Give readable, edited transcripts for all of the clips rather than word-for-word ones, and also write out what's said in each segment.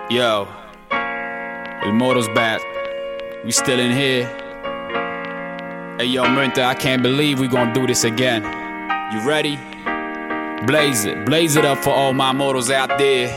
Yo, El Moro's back. We still in here. Hey yo, Minta, I can't believe we gon' do this again. You ready? Blaze it up for all my moros out there.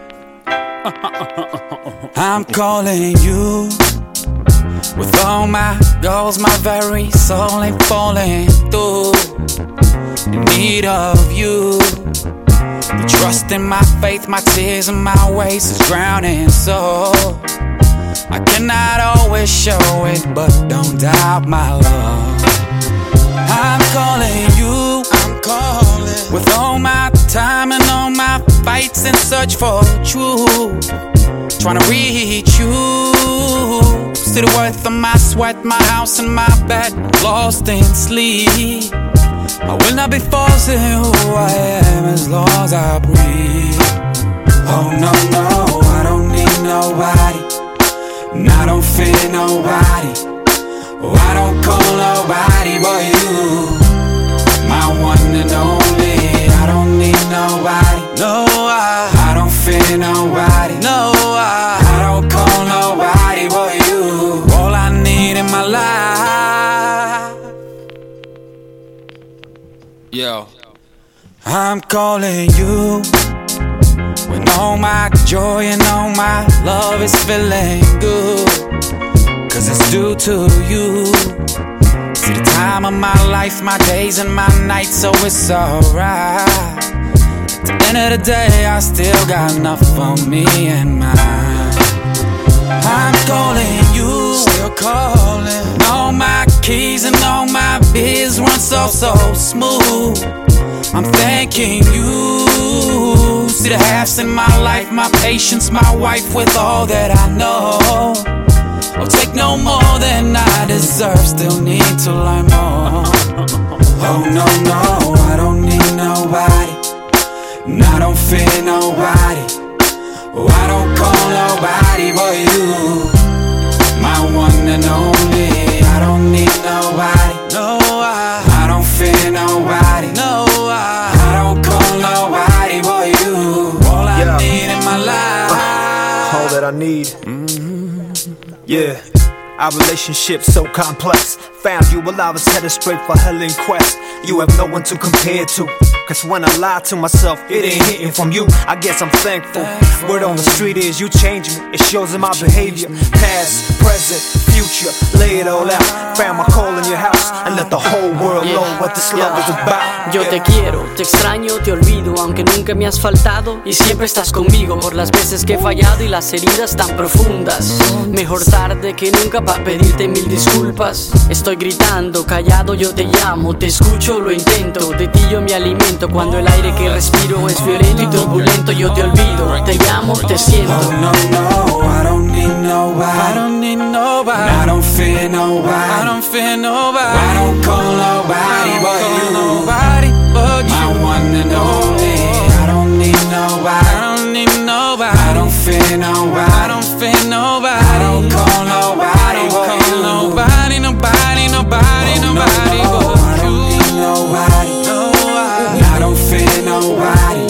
I'm calling you with all my goals, my very soul ain't falling through. In need of you. The trust in my faith, my tears and my ways is drowning. So I cannot always show it, but don't doubt my love. I'm calling you, with all my time and all my fights in search for truth. Trying to reach you. See the worth of my sweat, my house and my bed, lost in sleep. I will not be forcing who I am as long as I breathe. Oh no, no, I don't need nobody, and I don't fear nobody. Oh, I don't call nobody but you, my one and only. I don't need nobody, no, I don't fear nobody, no, I don't call nobody but you. All I need in my life. Yo, I'm calling you when all my joy and all my love is feeling good, 'cause it's due to you. See the time of my life, my days and my nights, so it's alright. At the end of the day, I still got enough for me and mine. I'm calling you, still calling. And all my keys and all my biz run so smooth. I'm thanking you. See the halves in my life, my patience, my wife with all that I know. I'll take no more than I deserve, still need to learn more. Oh no, no, I don't need nobody, and I don't fear nobody. Oh, I don't call nobody but you, my one and only. I don't need nobody, no, I don't fear nobody, no, I don't call nobody but you. All I need in my life, all that I need. Yeah, our relationship so complex. Found you while I was headed straight for hell in quest. You have no one to compare to, 'cause when I lie to myself, it ain't hitting from you. I guess I'm thankful. Word on the street is you changed me. It shows in my behavior. Past, present, future, lay it all out. Found my call in your house and let the whole world know what this love is about. Yo te quiero, te extraño, te olvido, aunque nunca me has faltado y siempre estás conmigo. Por las veces que he fallado y las heridas tan profundas. Mejor tarde que nunca pa' pedirte mil disculpas. Estoy gritando, callado, yo te llamo, te escucho, lo intento. De ti yo me alimento cuando el aire que respiro es violento y turbulento. Yo te olvido, te llamo, te siento. Oh no, no, I don't need nobody, I don't need nobody, I don't fear nobody, I don't fear nobody, I don't call nobody but you, nobody but you, my one and only. I don't need nobody, I don't need nobody, I don't fear nobody, I don't fear nobody, I don't call nobody but you, nobody, nobody, nobody, nobody but you. I don't need nobody, no, I don't fear nobody.